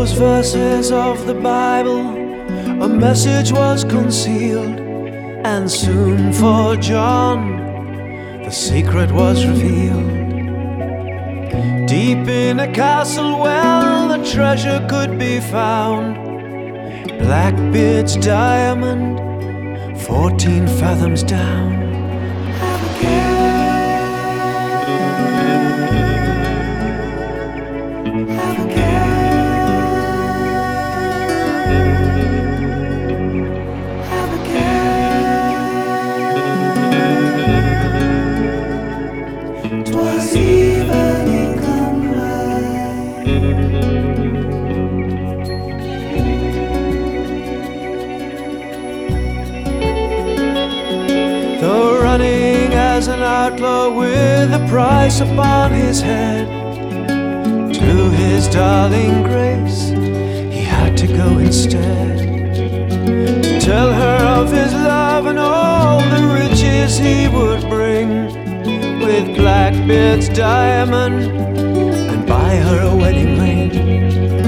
those verses of the Bible, a message was concealed, and soon for John the secret was revealed. Deep in a castle well the treasure could be found, Blackbeard's diamond, 14 fathoms down. Have a care, have a care, have a care. 'Twas evening come right. Though running as an outlaw with a price upon his head, to his darling Grace he had to go instead, to tell her of his love and all the riches he would bring, with Blackbeard's diamond and buy her a wedding ring.